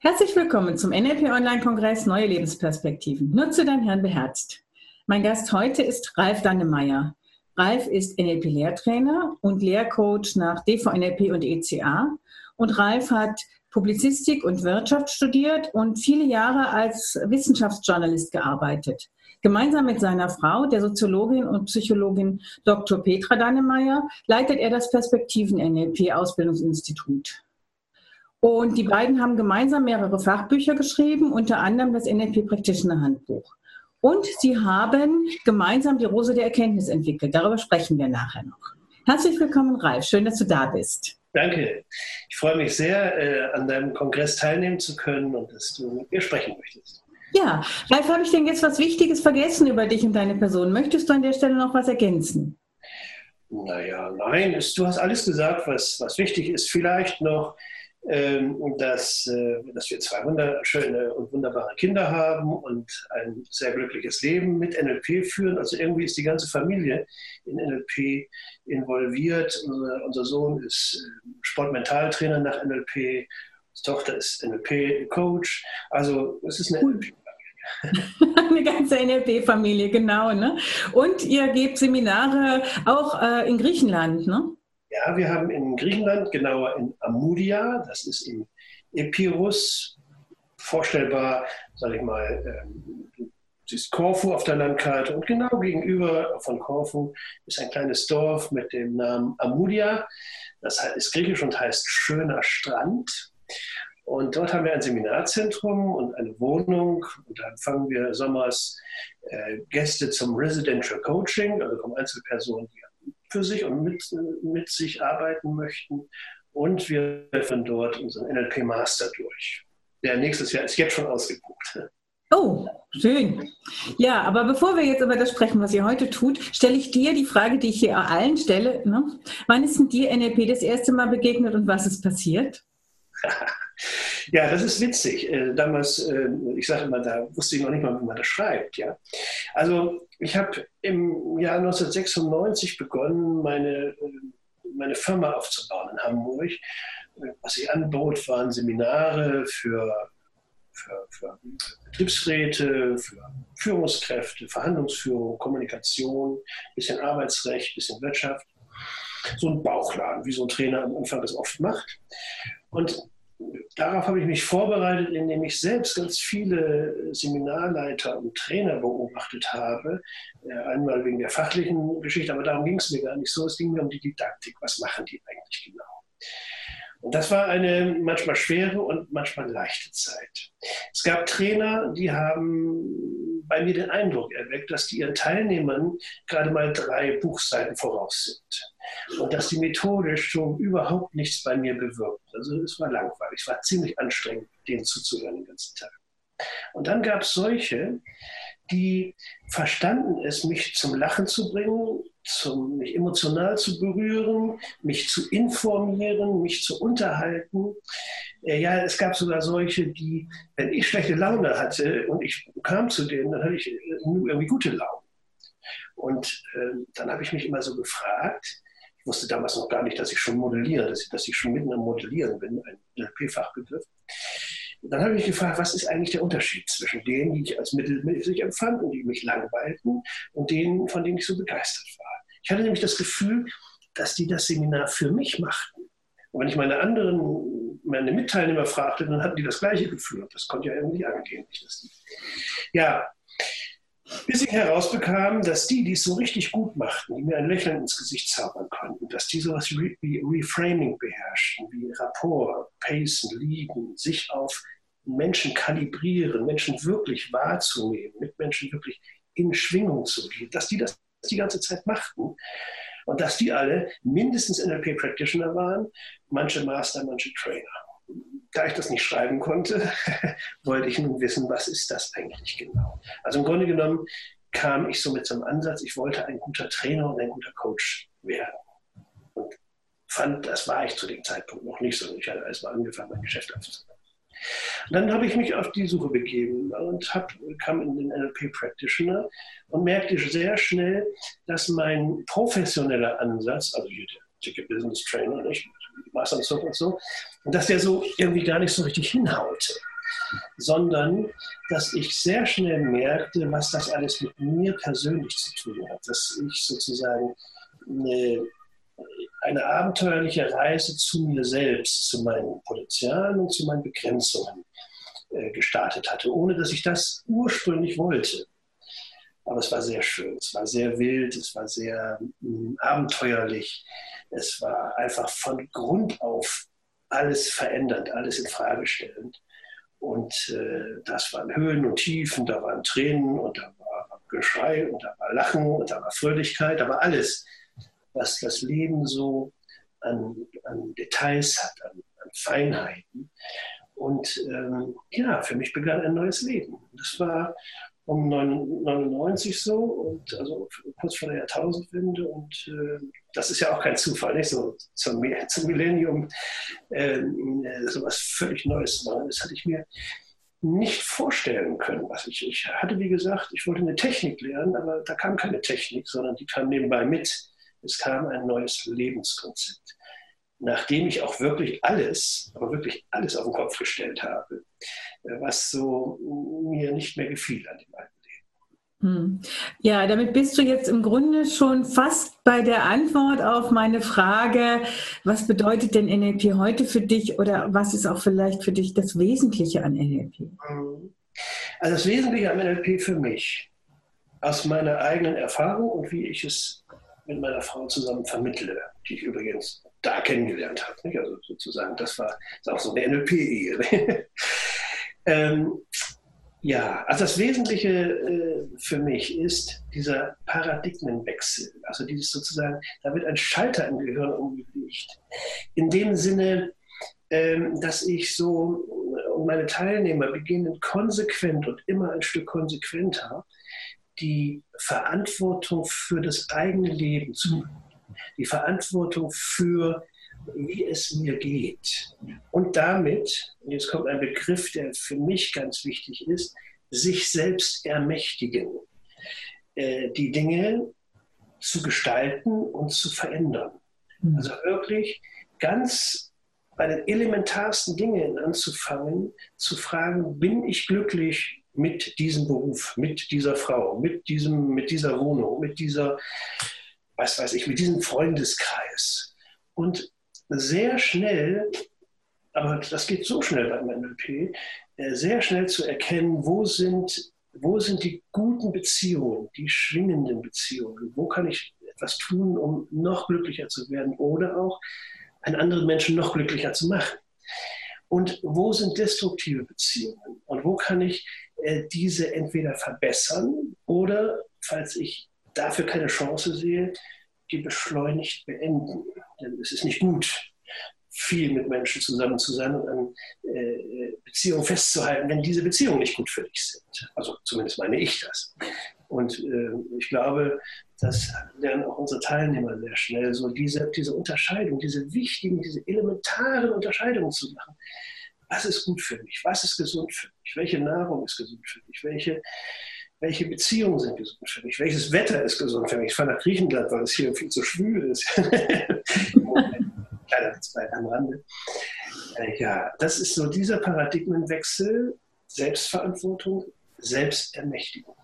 Herzlich willkommen zum NLP-Online-Kongress Neue Lebensperspektiven. Nutze dein Hirn beherzt. Mein Gast heute ist Ralf Dannemeyer. Ralf ist NLP-Lehrtrainer und Lehrcoach nach DVNLP und ECA. Und Ralf hat Publizistik und Wirtschaft studiert und viele Jahre als Wissenschaftsjournalist gearbeitet. Gemeinsam mit seiner Frau, der Soziologin und Psychologin Dr. Petra Dannemeyer, leitet er das Perspektiven-NLP-Ausbildungsinstitut. Und die beiden haben gemeinsam mehrere Fachbücher geschrieben, unter anderem das NLP-Practitioner-Handbuch. Und sie haben gemeinsam die Rose der Erkenntnis entwickelt. Darüber sprechen wir nachher noch. Herzlich willkommen, Ralf. Schön, dass du da bist. Danke. Ich freue mich sehr, an deinem Kongress teilnehmen zu können und dass du mit mir sprechen möchtest. Ja, Ralf, habe ich denn jetzt was Wichtiges vergessen über dich und deine Person? Möchtest du an der Stelle noch was ergänzen? Naja, nein, du hast alles gesagt, was wichtig ist. Vielleicht noch, dass wir zwei wunderschöne und wunderbare Kinder haben und ein sehr glückliches Leben mit NLP führen. Also irgendwie ist die ganze Familie in NLP involviert. Unser Sohn ist Sportmentaltrainer nach NLP, die Tochter ist NLP-Coach. Also es ist eine NLP-Familie. Eine ganze NLP-Familie, genau. Ne? Und ihr gebt Seminare auch in Griechenland, ne? Ja, wir haben in Griechenland, genauer in Amudia, das ist in Epirus, vorstellbar, sage ich mal, ist Korfu auf der Landkarte und genau gegenüber von Korfu ist ein kleines Dorf mit dem Namen Amudia. Das ist griechisch und heißt schöner Strand. Und dort haben wir ein Seminarzentrum und eine Wohnung und da empfangen wir sommers Gäste zum Residential Coaching, also kommen Einzelpersonen, die für sich und mit sich arbeiten möchten. Und wir führen dort unseren NLP-Master durch. Der nächstes Jahr ist jetzt schon ausgebucht. Oh, schön. Ja, aber bevor wir jetzt über das sprechen, was ihr heute tut, stelle ich dir die Frage, die ich hier allen stelle. Ne? Wann ist denn dir NLP das erste Mal begegnet und was ist passiert? Ja, das ist witzig. Damals, ich sage immer, da wusste ich noch nicht mal, wie man das schreibt. Ja? Also ich habe im Jahr 1996 begonnen, meine Firma aufzubauen in Hamburg. Was ich anbot, waren Seminare für Betriebsräte, für Führungskräfte, Verhandlungsführung, Kommunikation, bisschen Arbeitsrecht, bisschen Wirtschaft. So ein Bauchladen, wie so ein Trainer am Anfang das oft macht. Und darauf habe ich mich vorbereitet, indem ich selbst ganz viele Seminarleiter und Trainer beobachtet habe. Einmal wegen der fachlichen Geschichte, aber darum ging es mir gar nicht so. Es ging mir um die Didaktik. Was machen die eigentlich genau? Und das war eine manchmal schwere und manchmal leichte Zeit. Es gab Trainer, die haben bei mir den Eindruck erweckt, dass die ihren Teilnehmern gerade mal 3 Buchseiten voraus sind. Und dass die methodisch so überhaupt nichts bei mir bewirkt. Also es war langweilig, es war ziemlich anstrengend, denen zuzuhören den ganzen Tag. Und dann gab es solche, die verstanden es, mich zum Lachen zu bringen, mich emotional zu berühren, mich zu informieren, mich zu unterhalten. Ja, es gab sogar solche, die, wenn ich schlechte Laune hatte und ich kam zu denen, dann hatte ich irgendwie gute Laune. Und dann habe ich mich immer so gefragt, ich wusste damals noch gar nicht, dass ich schon modelliere, dass ich schon mitten am Modellieren bin, ein NLP-Fachbegriff. Dann habe ich mich gefragt, was ist eigentlich der Unterschied zwischen denen, die ich als mittelmäßig empfand und die mich langweilten und denen, von denen ich so begeistert war. Ich hatte nämlich das Gefühl, dass die das Seminar für mich machten. Und wenn ich meine Mitteilnehmer fragte, dann hatten die das gleiche Gefühl. Das konnte ja irgendwie angehen. Ja, bis ich herausbekam, dass die es so richtig gut machten, die mir ein Lächeln ins Gesicht zaubern konnten, dass die sowas wie Reframing beherrschten, wie Rapport, Pacen, Liegen, sich auf Menschen kalibrieren, Menschen wirklich wahrzunehmen, mit Menschen wirklich in Schwingung zu gehen, dass die das die ganze Zeit machten und dass die alle mindestens NLP-Practitioner waren, manche Master, manche Trainer. Da ich das nicht schreiben konnte, wollte ich nun wissen, was ist das eigentlich genau. Also im Grunde genommen kam ich so mit so einem Ansatz, ich wollte ein guter Trainer und ein guter Coach werden. Und fand, das war ich zu dem Zeitpunkt noch nicht so. Ich hatte erst mal angefangen, mein Geschäft aufzubauen. Und dann habe ich mich auf die Suche begeben und kam in den NLP Practitioner und merkte sehr schnell, dass mein professioneller Ansatz, also hier der dicke Business Trainer, nicht? Master und so, und dass der so irgendwie gar nicht so richtig hinhaute. sondern dass ich sehr schnell merkte, was das alles mit mir persönlich zu tun hat. Dass ich sozusagen eine abenteuerliche Reise zu mir selbst, zu meinen Potenzialen und zu meinen Begrenzungen gestartet hatte, ohne dass ich das ursprünglich wollte. Aber es war sehr schön, es war sehr wild, es war sehr abenteuerlich. Es war einfach von Grund auf alles verändernd, alles in Frage stellend. Und das waren Höhen und Tiefen, da waren Tränen und da war Geschrei und da war Lachen und da war Fröhlichkeit, da war alles, was das Leben so an Details hat, an Feinheiten. Und für mich begann ein neues Leben. Das war um 99 so, und also kurz vor der Jahrtausendwende. Und das ist ja auch kein Zufall, nicht so zum Millennium sowas völlig Neues machen. Das hatte ich mir nicht vorstellen können. Ich hatte, wie gesagt, ich wollte eine Technik lernen, aber da kam keine Technik, sondern die kam nebenbei mit. Es kam ein neues Lebenskonzept, nachdem ich auch wirklich alles, aber wirklich alles auf den Kopf gestellt habe, was so mir nicht mehr gefiel an dem alten Leben. Ja, damit bist du jetzt im Grunde schon fast bei der Antwort auf meine Frage, was bedeutet denn NLP heute für dich oder was ist auch vielleicht für dich das Wesentliche an NLP? Also das Wesentliche an NLP für mich, aus meiner eigenen Erfahrung und wie ich es mit meiner Frau zusammen vermittle, die ich übrigens da kennengelernt habe. Nicht? Also sozusagen, das ist auch so eine NLP-Ehe. Also das Wesentliche für mich ist dieser Paradigmenwechsel. Also dieses sozusagen, da wird ein Schalter im Gehirn umgelegt. In dem Sinne, dass ich so und meine Teilnehmer beginnen konsequent und immer ein Stück konsequenter die Verantwortung für das eigene Leben zu nehmen. Die Verantwortung für, wie es mir geht. Und damit, und jetzt kommt ein Begriff, der für mich ganz wichtig ist, sich selbst ermächtigen. Die Dinge zu gestalten und zu verändern. Also wirklich ganz bei den elementarsten Dingen anzufangen, zu fragen, bin ich glücklich mit diesem Beruf, mit dieser Frau, mit dieser Wohnung, mit dieser, was weiß ich, mit diesem Freundeskreis. Und sehr schnell, aber das geht so schnell beim NLP, sehr schnell zu erkennen, wo sind die guten Beziehungen, die schwingenden Beziehungen, wo kann ich etwas tun, um noch glücklicher zu werden oder auch einen anderen Menschen noch glücklicher zu machen. Und wo sind destruktive Beziehungen und wo kann ich diese entweder verbessern oder, falls ich dafür keine Chance sehe, die beschleunigt beenden. Denn es ist nicht gut, viel mit Menschen zusammen zu sein und an Beziehungen festzuhalten, wenn diese Beziehungen nicht gut für dich sind. Also zumindest meine ich das. Und ich glaube, das lernen auch unsere Teilnehmer sehr schnell, so diese Unterscheidung, diese wichtigen, diese elementaren Unterscheidungen zu machen. Was ist gut für mich? Was ist gesund für mich? Welche Nahrung ist gesund für mich? Welche Beziehungen sind gesund für mich? Welches Wetter ist gesund für mich? Ich fahre nach Griechenland, weil es hier viel zu schwül ist. Kleiner Witz am Rande. Das ist so dieser Paradigmenwechsel, Selbstverantwortung, Selbstermächtigung.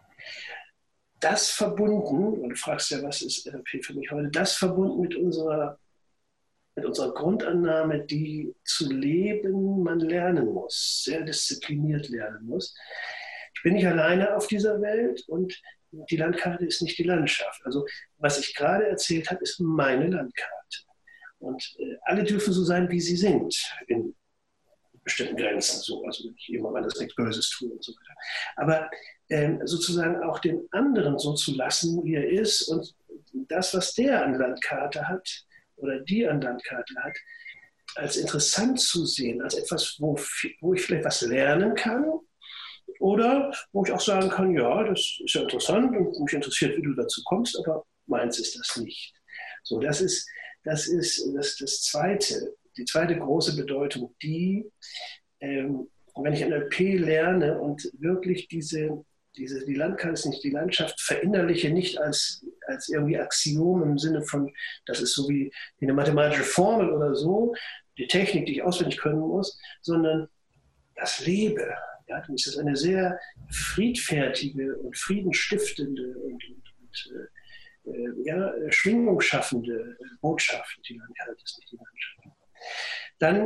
Das verbunden, und du fragst ja, was ist NLP für mich heute, das verbunden mit unserer Grundannahme, die zu leben man lernen muss, sehr diszipliniert lernen muss. Ich bin nicht alleine auf dieser Welt und die Landkarte ist nicht die Landschaft. Also was ich gerade erzählt habe, ist meine Landkarte. Und alle dürfen so sein, wie sie sind, in bestimmten Grenzen. So. Also nicht jemand anders nichts Böses tun und so weiter. Aber sozusagen auch den anderen so zu lassen, wie er ist und das, was der an Landkarte hat oder die an Landkarte hat, als interessant zu sehen, als etwas, wo ich vielleicht was lernen kann oder wo ich auch sagen kann, ja, das ist ja interessant und mich interessiert, wie du dazu kommst, aber meins ist das nicht. So, das ist das Zweite, die zweite große Bedeutung, die, wenn ich NLP lerne und wirklich die Landkarte ist nicht die Landschaft, verinnerliche nicht als irgendwie Axiom im Sinne von, das ist so wie eine mathematische Formel oder so, die Technik, die ich auswendig können muss, sondern das lebe, ja, dann ist das eine sehr friedfertige und friedenstiftende und schwingungsschaffende Botschaft, die dann das nicht die Landschaft. Dann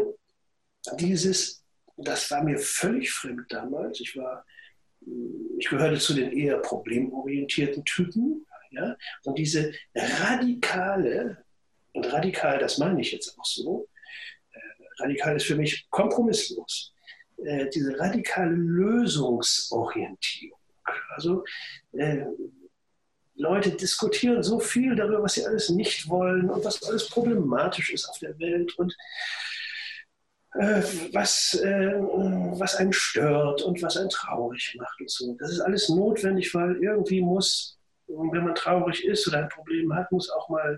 das war mir völlig fremd damals. Ich gehörte zu den eher problemorientierten Typen. Ja? Und diese radikal, das meine ich jetzt auch so, radikal ist für mich kompromisslos, diese radikale Lösungsorientierung. Also Leute diskutieren so viel darüber, was sie alles nicht wollen und was alles problematisch ist auf der Welt und was einen stört und was einen traurig macht und so. Das ist alles notwendig, weil irgendwie muss, wenn man traurig ist oder ein Problem hat, muss auch mal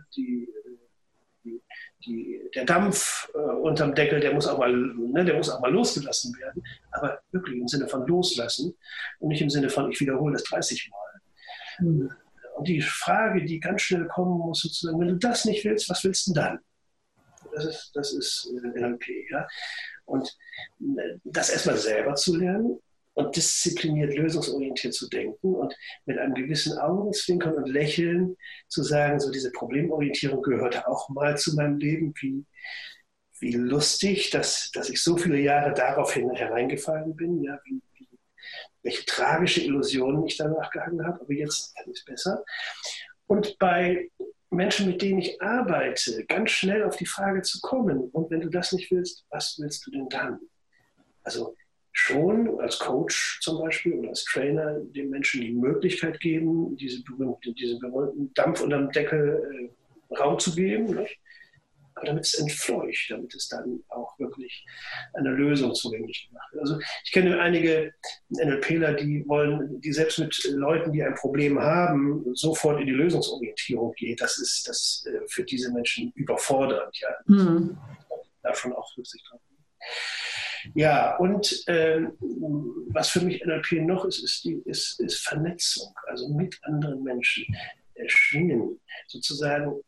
der Dampf unterm Deckel, der muss auch mal losgelassen werden. Aber wirklich im Sinne von loslassen und nicht im Sinne von, ich wiederhole das 30 Mal. Mhm. Und die Frage, die ganz schnell kommen muss, sozusagen, wenn du das nicht willst, was willst du dann? Das ist NLP, ja. Und das erstmal selber zu lernen und diszipliniert, lösungsorientiert zu denken und mit einem gewissen Augenzwinkern und Lächeln zu sagen, so diese Problemorientierung gehörte auch mal zu meinem Leben, wie lustig, dass ich so viele Jahre daraufhin hereingefallen bin, ja, welche tragische Illusionen ich danach gehangen habe, aber jetzt kann ich es besser. Und bei Menschen, mit denen ich arbeite, ganz schnell auf die Frage zu kommen, und wenn du das nicht willst, was willst du denn dann? Also schon als Coach zum Beispiel oder als Trainer den Menschen die Möglichkeit geben, diesen berühmten Dampf unterm Deckel Raum zu geben, nicht? Aber damit es entfleucht, damit es dann auch wirklich eine Lösung zugänglich gemacht wird. Also ich kenne einige NLPler, die selbst mit Leuten, die ein Problem haben, sofort in die Lösungsorientierung gehen. Das ist für diese Menschen überfordernd. Ja. Davon auch Rücksicht drauf. Ja, und was für mich NLP noch ist Vernetzung, also mit anderen Menschen schwingen, sozusagen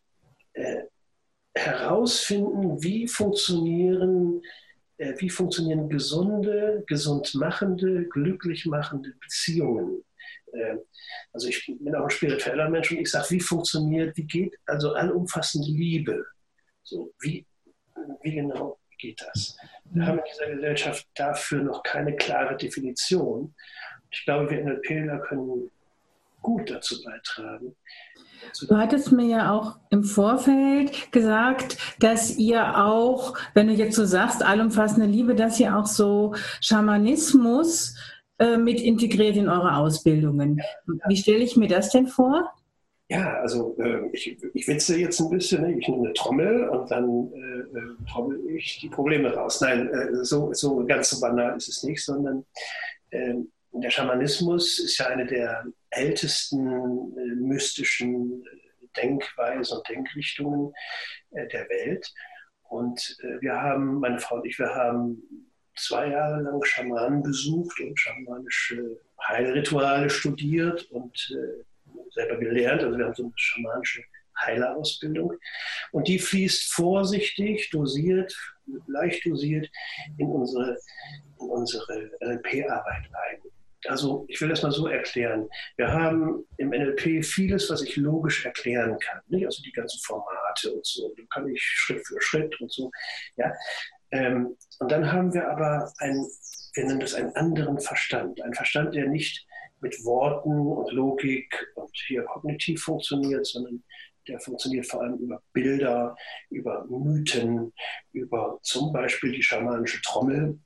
herausfinden, wie funktionieren gesunde, gesund machende, glücklich machende Beziehungen. Also ich bin auch ein spiritueller Mensch und ich sage, wie geht also allumfassende Liebe? So, wie genau geht das? Wir haben in dieser Gesellschaft dafür noch keine klare Definition. Ich glaube, wir NLPler können gut dazu beitragen. Du hattest mir ja auch im Vorfeld gesagt, dass ihr auch, wenn du jetzt so sagst, allumfassende Liebe, dass ihr auch so Schamanismus mit integriert in eure Ausbildungen. Wie stelle ich mir das denn vor? Ja, also ich witze jetzt ein bisschen, ne? Ich nehme eine Trommel und dann trommel ich die Probleme raus. Nein, so ganz so banal ist es nicht, sondern der Schamanismus ist ja eine der ältesten mystischen Denkweisen und Denkrichtungen der Welt. Und meine Frau und ich, wir haben 2 Jahre lang Schamanen besucht und schamanische Heilrituale studiert und selber gelernt. Also wir haben so eine schamanische Heilerausbildung. Und die fließt vorsichtig, dosiert, leicht dosiert in unsere NLP-Arbeit ein. Also ich will das mal so erklären. Wir haben im NLP vieles, was ich logisch erklären kann. Nicht? Also die ganzen Formate und so. Da kann ich Schritt für Schritt und so. Ja? Und dann haben wir aber wir nennen das einen anderen Verstand. Ein Verstand, der nicht mit Worten und Logik und hier kognitiv funktioniert, sondern der funktioniert vor allem über Bilder, über Mythen, über zum Beispiel die schamanische Trommel,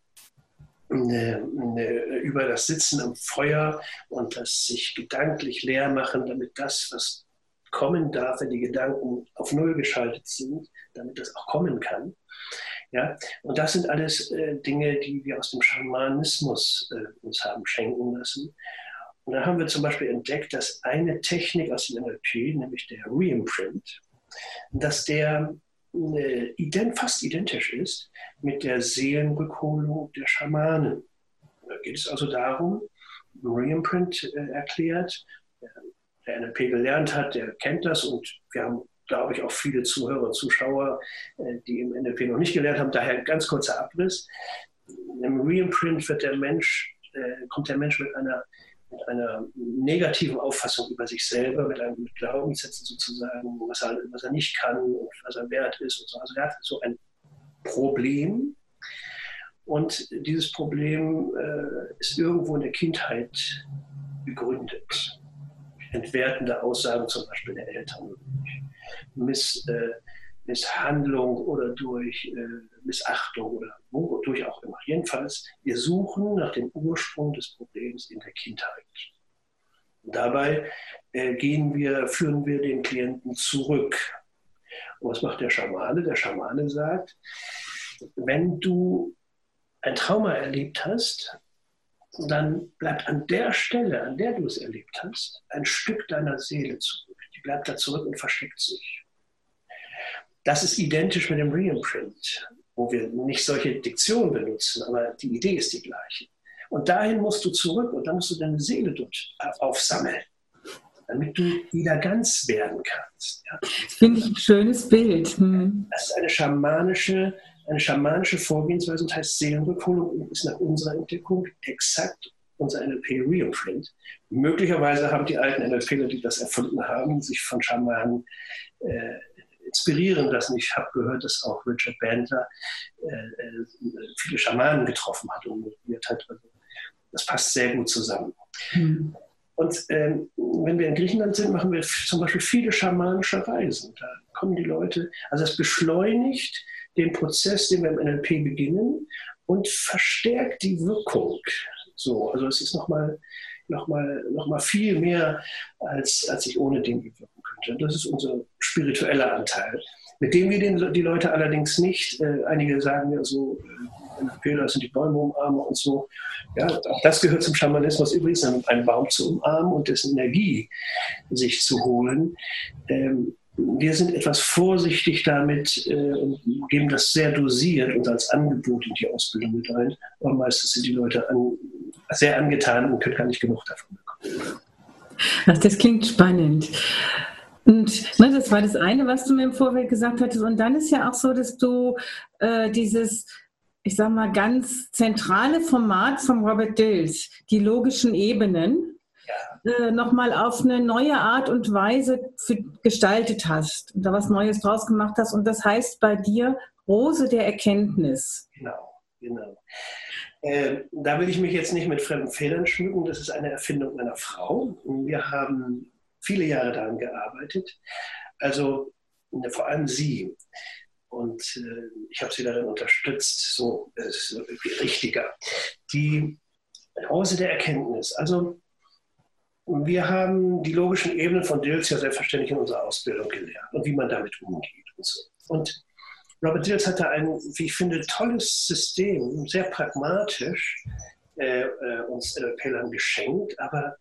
über das Sitzen am Feuer und das sich gedanklich leer machen, damit das, was kommen darf, wenn die Gedanken auf Null geschaltet sind, damit das auch kommen kann. Ja? Und das sind alles Dinge, die wir aus dem Schamanismus uns haben schenken lassen. Und dann haben wir zum Beispiel entdeckt, dass eine Technik aus dem NLP, nämlich der Reimprint, dass der fast identisch ist mit der Seelenrückholung der Schamanen. Da geht es also darum, Reimprint erklärt, der NLP gelernt hat, der kennt das und wir haben, glaube ich, auch viele Zuhörer und Zuschauer, die im NLP noch nicht gelernt haben, daher ein ganz kurzer Abriss. im Reimprint kommt der Mensch mit einer negativen Auffassung über sich selber, mit Glaubenssätzen sozusagen, was er nicht kann und was er wert ist und so. Also er hat so ein Problem, und dieses Problem ist irgendwo in der Kindheit begründet. Entwertende Aussagen zum Beispiel der Eltern, Misshandlung oder durch Missachtung oder wodurch auch immer. Jedenfalls, wir suchen nach dem Ursprung des Problems in der Kindheit. Und dabei führen wir den Klienten zurück. Und was macht der Schamane? Der Schamane sagt, wenn du ein Trauma erlebt hast, dann bleibt an der Stelle, an der du es erlebt hast, ein Stück deiner Seele zurück. Die bleibt da zurück und versteckt sich. Das ist identisch mit dem Reimprint, wo wir nicht solche Diktionen benutzen, aber die Idee ist die gleiche. Und dahin musst du zurück und dann musst du deine Seele dort aufsammeln, damit du wieder ganz werden kannst. Ja. Das finde ich ein schönes Bild. Das ist eine schamanische Vorgehensweise und heißt Seelenrückholung und ist nach unserer Entdeckung exakt unser NLP-Reimprint. Möglicherweise haben die alten NLPler, die das erfunden haben, sich von Schamanen inspirieren lassen. Ich habe gehört, dass auch Richard Bandler viele Schamanen getroffen hat und motiviert hat. Also das passt sehr gut zusammen. Und wenn wir in Griechenland sind, machen wir zum Beispiel viele schamanische Reisen. Da kommen die Leute, also es beschleunigt den Prozess, den wir im NLP beginnen und verstärkt die Wirkung. So, also es ist noch mal viel mehr, als ich ohne den bewirken könnte. Das ist unser spiritueller Anteil, mit dem wir die Leute allerdings nicht, einige sagen ja so, NLPler sind die Bäume umarmen und so. Ja, auch das gehört zum Schamanismus übrigens, einen Baum zu umarmen und dessen Energie sich zu holen. Wir sind etwas vorsichtig damit und geben das sehr dosiert und als Angebot in die Ausbildung mit ein. Aber meistens sind die Leute sehr angetan und können gar nicht genug davon bekommen. Ach, das klingt spannend. Und das war das eine, was du mir im Vorfeld gesagt hattest. Und dann ist ja auch so, dass du dieses, ich sag mal, ganz zentrale Format von Robert Dills, die logischen Ebenen, nochmal auf eine neue Art und Weise gestaltet hast und da was Neues draus gemacht hast. Und das heißt bei dir Rose der Erkenntnis. Genau. Da will ich mich jetzt nicht mit fremden Federn schmücken. Das ist eine Erfindung meiner Frau. Wir haben viele Jahre daran gearbeitet. Also vor allem sie. Und ich habe sie darin unterstützt. So ist es richtiger. Die Rose der Erkenntnis. Also wir haben die logischen Ebenen von Dills ja selbstverständlich in unserer Ausbildung gelernt und wie man damit umgeht und so. Und Robert Dills hatte ein, wie ich finde, tolles System, sehr pragmatisch uns NLPlern geschenkt, aber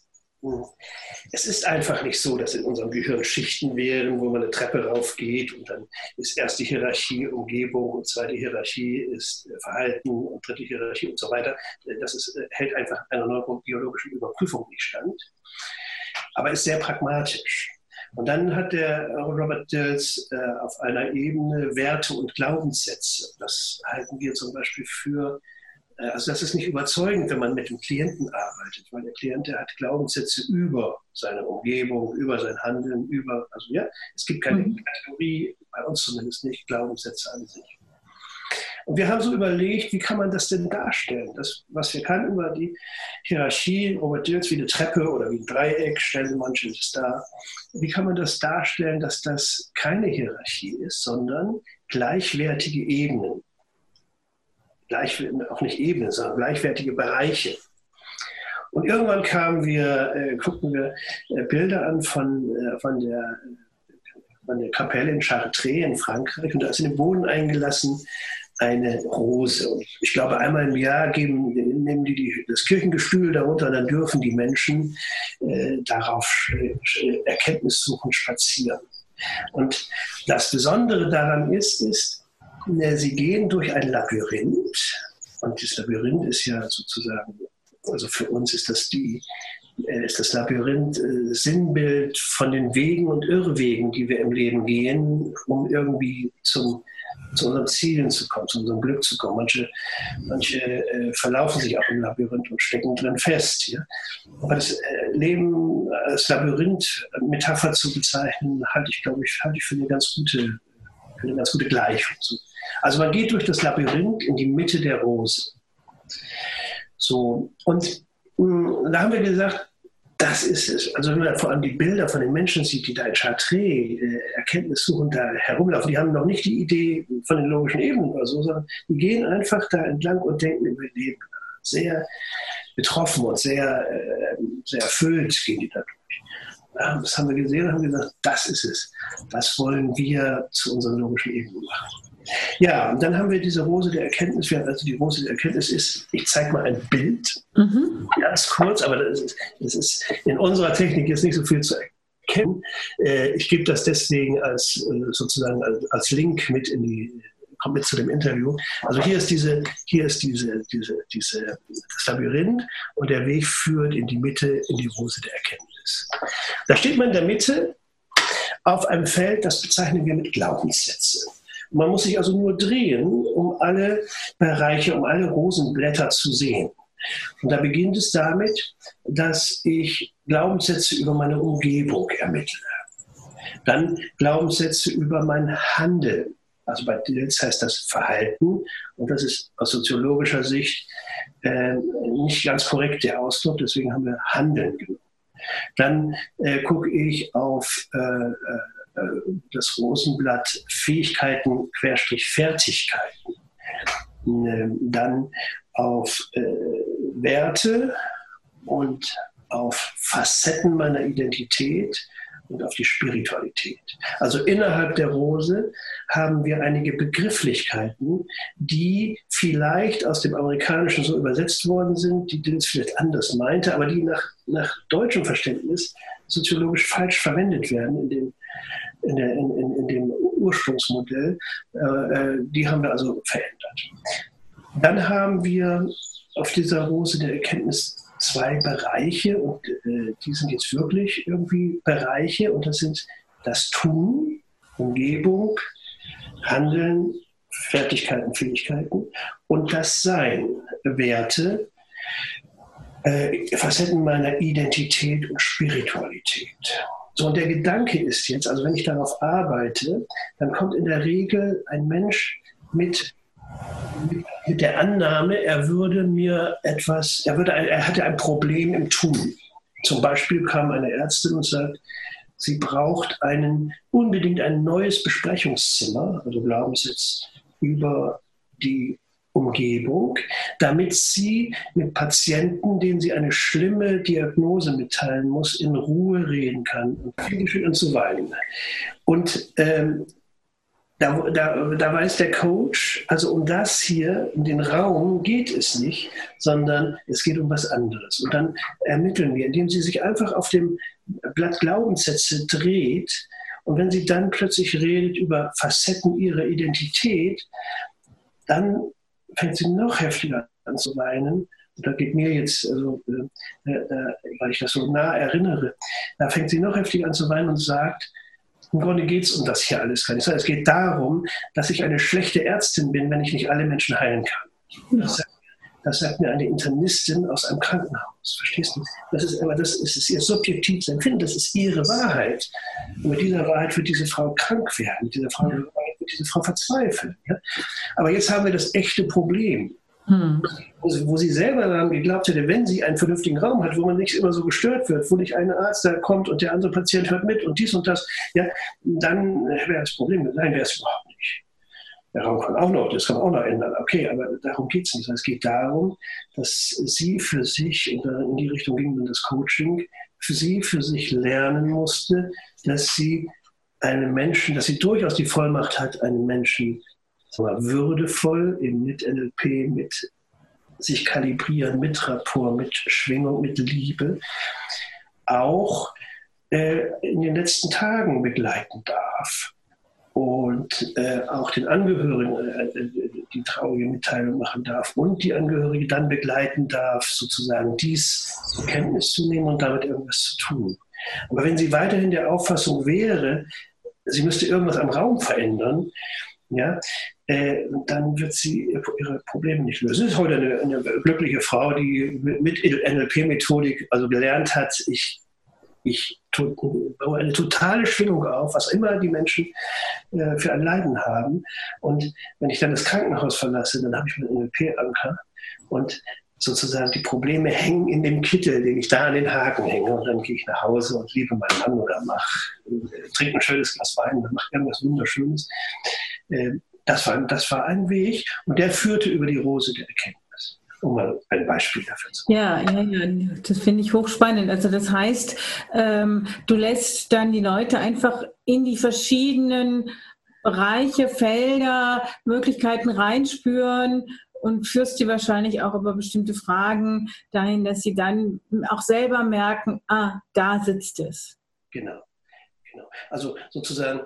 es ist einfach nicht so, dass in unserem Gehirn Schichten wären, wo man eine Treppe raufgeht und dann ist erste Hierarchie Umgebung und zweite Hierarchie ist Verhalten und dritte Hierarchie und so weiter. Hält einfach einer neurobiologischen Überprüfung nicht stand, aber ist sehr pragmatisch. Und dann hat der Robert Dills auf einer Ebene Werte und Glaubenssätze. Das halten wir zum Beispiel für, also das ist nicht überzeugend, wenn man mit dem Klienten arbeitet, weil der Klient, der hat Glaubenssätze über seine Umgebung, über sein Handeln, es gibt keine Kategorie, bei uns zumindest nicht, Glaubenssätze an sich. Und wir haben so überlegt, wie kann man das denn darstellen? Das, was wir kannten, war die Hierarchie, Robert Dills wie eine Treppe oder wie ein Dreieck, stellen manche das dar. Wie kann man das darstellen, dass das keine Hierarchie ist, sondern gleichwertige Ebenen? Auch nicht Ebenen, sondern gleichwertige Bereiche. Und irgendwann guckten wir Bilder an von der Kapelle in Chartres in Frankreich und da ist in den Boden eingelassen eine Rose. Und ich glaube, einmal im Jahr nehmen die das Kirchengestühl darunter und dann dürfen die Menschen darauf erkenntnissuchend spazieren. Und das Besondere daran ist, sie gehen durch ein Labyrinth und das Labyrinth ist ja sozusagen, also für uns ist das die ist das Labyrinth Sinnbild von den Wegen und Irrwegen, die wir im Leben gehen, um irgendwie zu unseren Zielen zu kommen, zu unserem Glück zu kommen. Manche verlaufen sich auch im Labyrinth und stecken drin fest. Ja? Aber das Leben als Labyrinth-Metapher zu bezeichnen, halte ich für eine ganz gute Gleichung. Also man geht durch das Labyrinth in die Mitte der Rose. So, und da haben wir gesagt, das ist es. Also wenn man vor allem die Bilder von den Menschen sieht, die da in Chartres erkenntnissuchend da herumlaufen, die haben noch nicht die Idee von den logischen Ebenen oder so, sondern die gehen einfach da entlang und denken über ihr Leben. Sehr betroffen und sehr erfüllt gehen die da durch. Das haben wir gesehen und haben gesagt, das ist es. Das wollen wir zu unseren logischen Ebenen machen. Ja, und dann haben wir diese Rose der Erkenntnis. Also die Rose der Erkenntnis ist, ich zeige mal ein Bild, ganz kurz, aber das ist in unserer Technik jetzt nicht so viel zu erkennen. Ich gebe das deswegen sozusagen als Link kommt mit zu dem Interview. Also hier ist das Labyrinth und der Weg führt in die Mitte, in die Rose der Erkenntnis. Da steht man in der Mitte auf einem Feld, das bezeichnen wir mit Glaubenssätze. Man muss sich also nur drehen, um alle Bereiche, um alle Rosenblätter zu sehen. Und da beginnt es damit, dass ich Glaubenssätze über meine Umgebung ermittle. Dann Glaubenssätze über mein Handeln. Also bei Dills heißt das Verhalten. Und das ist aus soziologischer Sicht nicht ganz korrekt der Ausdruck. Deswegen haben wir Handeln genommen. Dann gucke ich auf das Rosenblatt Fähigkeiten / Fertigkeiten. Dann auf Werte und auf Facetten meiner Identität und auf die Spiritualität. Also innerhalb der Rose haben wir einige Begrifflichkeiten, die vielleicht aus dem Amerikanischen so übersetzt worden sind, die Dills vielleicht anders meinte, aber die nach deutschem Verständnis soziologisch falsch verwendet werden in dem Ursprungsmodell. Die haben wir also verändert. Dann haben wir auf dieser Rose der Erkenntnis 2 Bereiche und die sind jetzt wirklich irgendwie Bereiche und das sind das Tun, Umgebung, Handeln, Fertigkeiten, Fähigkeiten und das Sein, Werte, Facetten meiner Identität und Spiritualität. So, und der Gedanke ist jetzt, also wenn ich darauf arbeite, dann kommt in der Regel ein Mensch mit der Annahme, er hatte ein Problem im Tun. Zum Beispiel kam eine Ärztin und sagt, sie braucht unbedingt ein neues Besprechungszimmer, also Glaubenssatz über die Umgebung, damit sie mit Patienten, denen sie eine schlimme Diagnose mitteilen muss, in Ruhe reden kann und zu weinen. Und da weiß der Coach, also um das hier, in den Raum geht es nicht, sondern es geht um was anderes. Und dann ermitteln wir, indem sie sich einfach auf dem Blatt Glaubenssätze dreht und wenn sie dann plötzlich redet über Facetten ihrer Identität, dann fängt sie noch heftiger an zu weinen. Und da geht mir jetzt, weil ich das so nah erinnere, da fängt sie noch heftiger an zu weinen und sagt, im Grunde geht es um das hier alles gar nicht. Es geht darum, dass ich eine schlechte Ärztin bin, wenn ich nicht alle Menschen heilen kann. Das sagt mir eine Internistin aus einem Krankenhaus. Verstehst du? Das ist ihr subjektives Empfinden, das ist ihre Wahrheit. Und mit dieser Wahrheit wird diese Frau krank werden, mit dieser Wahrheit wird diese Frau verzweifeln. Ja? Aber jetzt haben wir das echte Problem. Wo sie selber daran geglaubt hätte, wenn sie einen vernünftigen Raum hat, wo man nicht immer so gestört wird, wo nicht ein Arzt da kommt und der andere Patient hört mit und dies und das, ja, dann wäre das Problem. Nein, wäre es überhaupt nicht. Der Raum kann auch noch, das kann man auch noch ändern. Okay, aber darum geht es nicht. Es geht darum, dass sie für sich, und in die Richtung ging dann das Coaching, für sich lernen musste, dass sie dass sie durchaus die Vollmacht hat, einen Menschen würdevoll, eben mit NLP, mit sich kalibrieren, mit Rapport, mit Schwingung, mit Liebe, auch in den letzten Tagen begleiten darf. und auch den Angehörigen die traurige Mitteilung machen darf und die Angehörige dann begleiten darf, sozusagen dies zur Kenntnis zu nehmen und damit irgendwas zu tun. Aber wenn sie weiterhin der Auffassung wäre, sie müsste irgendwas am Raum verändern, ja, dann wird sie ihre Probleme nicht lösen. Sie ist heute eine glückliche Frau, die mit NLP-Methodik also gelernt hat, ich baue eine totale Schwingung auf, was immer die Menschen für ein Leiden haben. Und wenn ich dann das Krankenhaus verlasse, dann habe ich meinen NLP-Anker und sozusagen die Probleme hängen in dem Kittel, den ich da an den Haken hänge. Und dann gehe ich nach Hause und liebe meinen Mann oder trinke ein schönes Glas Wein oder mache irgendwas Wunderschönes. Das war ein Weg und der führte über die Rose der Erkenntnis. Um mal ein Beispiel dafür zu machen. Ja, das finde ich hochspannend. Also das heißt, du lässt dann die Leute einfach in die verschiedenen Bereiche, Felder, Möglichkeiten reinspüren und führst die wahrscheinlich auch über bestimmte Fragen dahin, dass sie dann auch selber merken, da sitzt es. Genau. Also sozusagen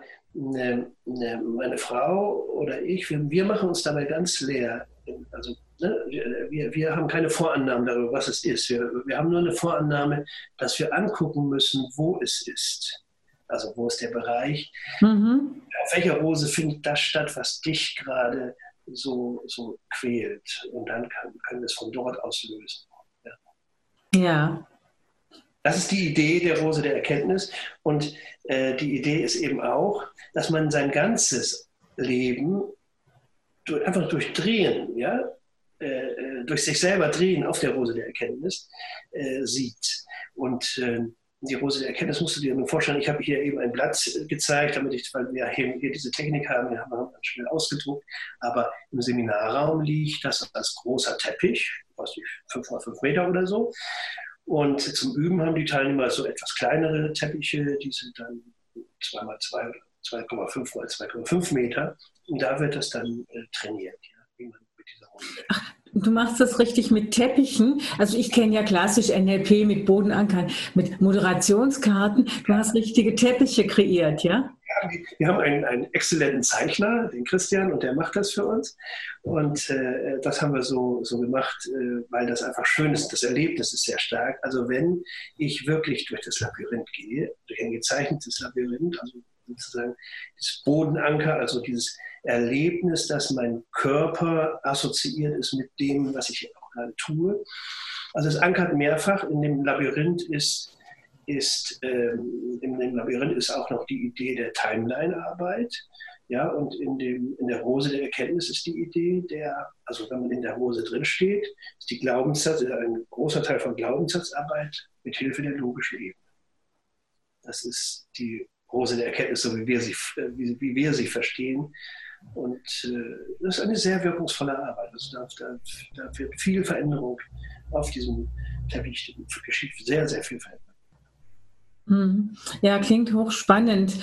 meine Frau oder ich, wir machen uns dabei ganz leer. Also wir haben keine Vorannahmen darüber, was es ist. Wir haben nur eine Vorannahme, dass wir angucken müssen, wo es ist. Also wo ist der Bereich? Auf welcher Rose findet das statt, was dich gerade so quält? Und dann können wir es von dort aus lösen. Ja. Das ist die Idee der Rose der Erkenntnis. Und die Idee ist eben auch, dass man sein ganzes Leben einfach durch Drehen, durch sich selber drehen auf der Rose der Erkenntnis sieht. Und die Rose der Erkenntnis musst du dir nur vorstellen, ich habe hier eben ein Blatt gezeigt, weil wir hier diese Technik haben, wir haben dann schnell ausgedruckt, aber im Seminarraum liegt das als großer Teppich, 5 mal 5 Meter oder so. Und zum Üben haben die Teilnehmer so etwas kleinere Teppiche, die sind dann 2 mal 2 oder 2,5 mal 2,5 Meter. Und da wird das dann trainiert, wie man mit dieser Runde. Ach, du machst das richtig mit Teppichen. Also ich kenne ja klassisch NLP mit Bodenankern, mit Moderationskarten. Du hast richtige Teppiche kreiert, ja? Wir haben einen exzellenten Zeichner, den Christian, und der macht das für uns. Und das haben wir so gemacht, weil das einfach schön ist. Das Erlebnis ist sehr stark. Also wenn ich wirklich durch das Labyrinth gehe, durch ein gezeichnetes Labyrinth, also sozusagen das Bodenanker, also dieses Erlebnis, dass mein Körper assoziiert ist mit dem, was ich auch gerade tue. Also es ankert mehrfach. In dem Labyrinth ist auch noch die Idee der Timeline-Arbeit. Ja, und in der Rose der Erkenntnis ist die Idee also wenn man in der Rose drin steht, ist ein großer Teil von Glaubenssatzarbeit mit Hilfe der logischen Ebene. Das ist die Rose der Erkenntnis, so wie wir sie verstehen. Und das ist eine sehr wirkungsvolle Arbeit. Also da wird viel Veränderung auf diesem Teppich geschieht, sehr, sehr viel Veränderung. Ja, klingt hochspannend.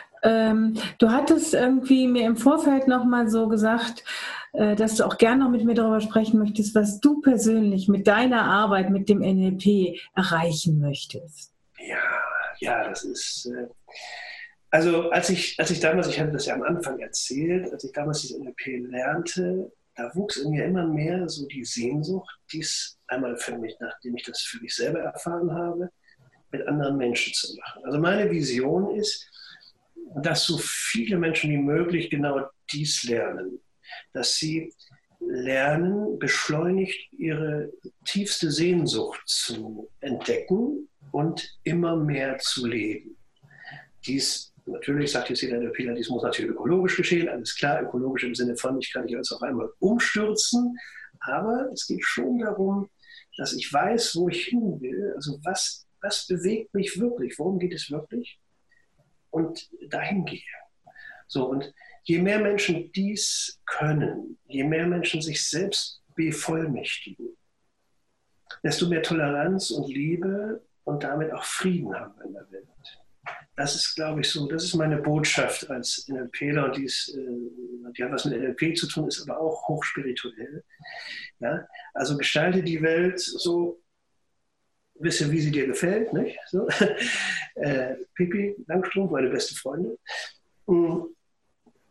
Du hattest irgendwie mir im Vorfeld nochmal so gesagt, dass du auch gerne noch mit mir darüber sprechen möchtest, was du persönlich mit deiner Arbeit mit dem NLP erreichen möchtest. Ja, das ist... Also als ich damals, ich hatte das ja am Anfang erzählt, als ich damals das NLP lernte, da wuchs in mir immer mehr so die Sehnsucht, dies einmal für mich, nachdem ich das für mich selber erfahren habe, mit anderen Menschen zu machen. Also meine Vision ist, dass so viele Menschen wie möglich genau dies lernen, dass sie lernen, beschleunigt ihre tiefste Sehnsucht zu entdecken und immer mehr zu leben. Dies, natürlich sagt jetzt jeder NLPler, dies muss natürlich ökologisch geschehen, alles klar, ökologisch im Sinne von, ich kann nicht alles auf einmal umstürzen, aber es geht schon darum, dass ich weiß, wo ich hin will, also was bewegt mich wirklich, worum geht es wirklich und dahin gehe. So, und je mehr Menschen dies können, je mehr Menschen sich selbst bevollmächtigen, desto mehr Toleranz und Liebe und damit auch Frieden haben wir in der Welt. Das ist, glaube ich, so, das ist meine Botschaft als NLPler und die hat was mit NLP zu tun, ist aber auch hochspirituell. Ja? Also gestalte die Welt so ein bisschen, wie sie dir gefällt. Nicht? So. Pippi Langstrumpf, meine beste Freundin.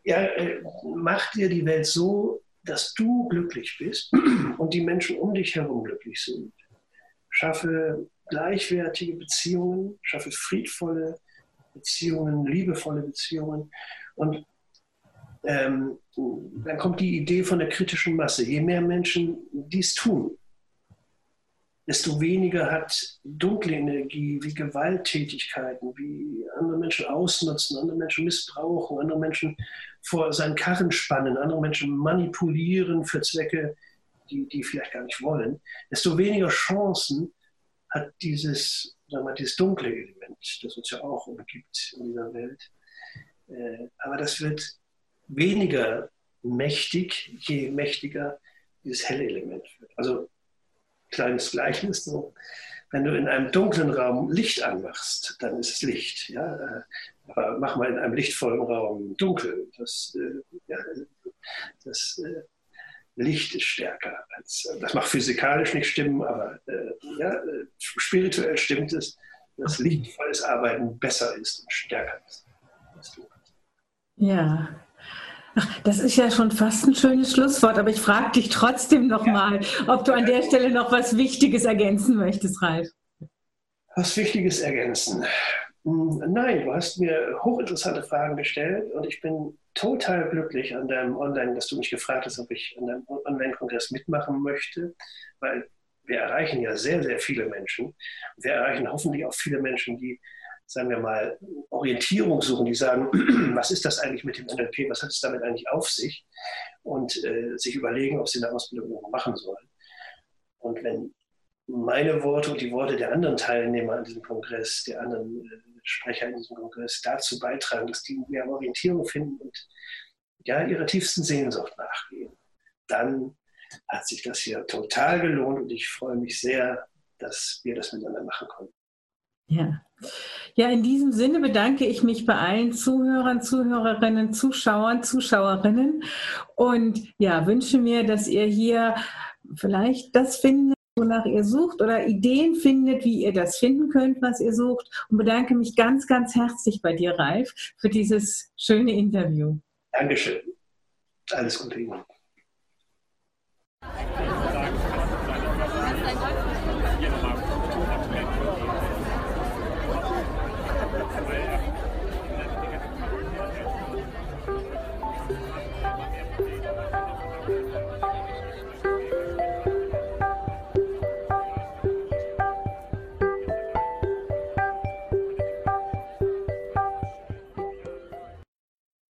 Ja, mach dir die Welt so, dass du glücklich bist und die Menschen um dich herum glücklich sind. Schaffe gleichwertige Beziehungen, schaffe friedvolle Beziehungen, liebevolle Beziehungen. Und dann kommt die Idee von der kritischen Masse. Je mehr Menschen dies tun, desto weniger hat dunkle Energie wie Gewalttätigkeiten, wie andere Menschen ausnutzen, andere Menschen missbrauchen, andere Menschen vor seinen Karren spannen, andere Menschen manipulieren für Zwecke, die vielleicht gar nicht wollen. Desto weniger Chancen hat dieses dunkle Element, das uns ja auch umgibt in dieser Welt. Aber das wird weniger mächtig, je mächtiger dieses helle Element wird. Also kleines Gleichnis, so. Wenn du in einem dunklen Raum Licht anmachst, dann ist es Licht. Ja? Aber mach mal in einem lichtvollen Raum dunkel. Das Licht ist stärker. Das mag physikalisch nicht stimmen, aber spirituell stimmt es, dass lichtvolles Arbeiten besser ist und stärker ist. Ja. Ach, das ist ja schon fast ein schönes Schlusswort, aber ich frage dich trotzdem nochmal, ob du an der Stelle noch was Wichtiges ergänzen möchtest, Ralf. Was Wichtiges ergänzen? Nein, du hast mir hochinteressante Fragen gestellt und ich bin total glücklich an deinem dass du mich gefragt hast, ob ich an deinem Online-Kongress mitmachen möchte, weil wir erreichen ja sehr, sehr viele Menschen. Wir erreichen hoffentlich auch viele Menschen, die, sagen wir mal, Orientierung suchen, die sagen, was ist das eigentlich mit dem NLP, was hat es damit eigentlich auf sich? Und sich überlegen, ob sie eine Ausbildung machen sollen. Und wenn meine Worte und die Worte der anderen Teilnehmer an diesem Kongress, der anderen Sprecher in diesem Kongress dazu beitragen, dass die mehr Orientierung finden und ja, ihrer tiefsten Sehnsucht nachgehen, dann hat sich das hier total gelohnt und ich freue mich sehr, dass wir das miteinander machen konnten. Ja. Ja, in diesem Sinne bedanke ich mich bei allen Zuhörern, Zuhörerinnen, Zuschauern, Zuschauerinnen und ja, wünsche mir, dass ihr hier vielleicht das findet, wonach ihr sucht oder Ideen findet, wie ihr das finden könnt, was ihr sucht und bedanke mich ganz, ganz herzlich bei dir, Ralf, für dieses schöne Interview. Dankeschön. Alles Gute Ihnen.